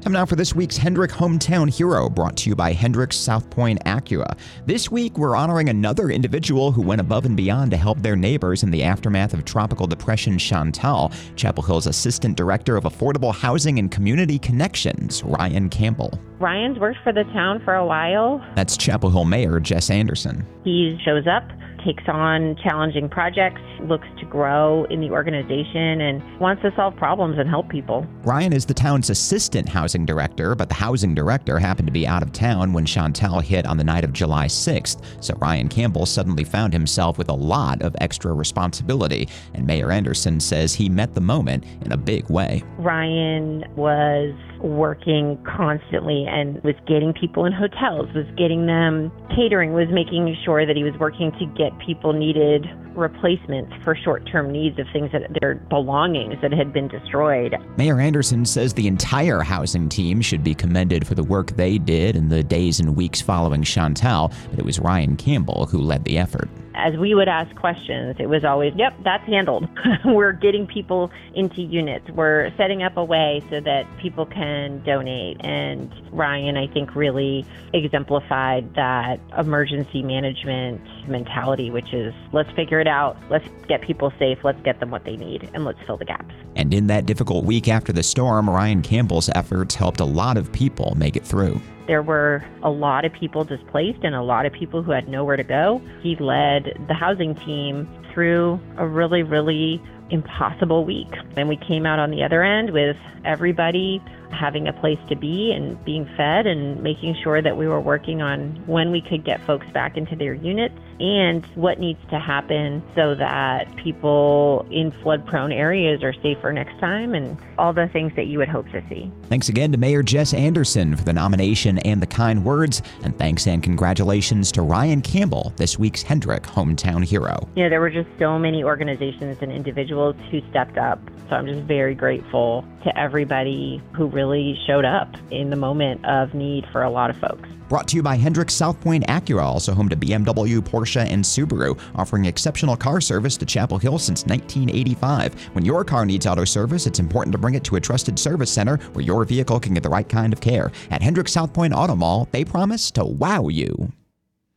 Time now for this week's Hendrick Hometown Hero, brought to you by Hendrick's South Point Acura. This week, we're honoring another individual who went above and beyond to help their neighbors in the aftermath of Tropical Depression, Chantal. Chapel Hill's Assistant Director of Affordable Housing and Community Connections, Ryan Campbell. Ryan's worked for the town for a while. That's Chapel Hill Mayor Jess Anderson. He shows up, takes on challenging projects, looks to grow in the organization, and wants to solve problems and help people. Ryan is the town's assistant housing director, but the housing director happened to be out of town when Chantal hit on the night of July 6th, so Ryan Campbell suddenly found himself with a lot of extra responsibility, and Mayor Anderson says he met the moment in a big way. Ryan was working constantly and was getting people in hotels, was getting them catering, was making sure that he was working to get people needed replacements for short-term needs of things that their belongings that had been destroyed. Mayor Anderson says the entire housing team should be commended for the work they did in the days and weeks following Chantal, but it was Ryan Campbell who led the effort. As we would ask questions, it was always, yep, that's handled. We're getting people into units. We're setting up a way so that people can donate. And Ryan, I think, really exemplified that emergency management mentality, which is, let's figure it out. Let's get people safe. Let's get them what they need, and let's fill the gaps. And in that difficult week after the storm, Ryan Campbell's efforts helped a lot of people make it through. There were a lot of people displaced and a lot of people who had nowhere to go. He led the housing team through a really, really impossible week. And we came out on the other end with everybody having a place to be and being fed and making sure that we were working on when we could get folks back into their units and what needs to happen so that people in flood-prone areas are safer next time, and all the things that you would hope to see. Thanks again to Mayor Jess Anderson for the nomination and the kind words, and thanks and congratulations to Ryan Campbell, this week's Hendrick Hometown Hero. You know, there were just so many organizations and individuals who stepped up, so I'm just very grateful to everybody who really showed up in the moment of need for a lot of folks. Brought to you by Hendrick South Point Acura, also home to BMW, Porsche, and Subaru, offering exceptional car service to Chapel Hill since 1985. When your car needs auto service, it's important to bring it to a trusted service center where your vehicle can get the right kind of care. At Hendrick South Point Auto Mall, they promise to wow you.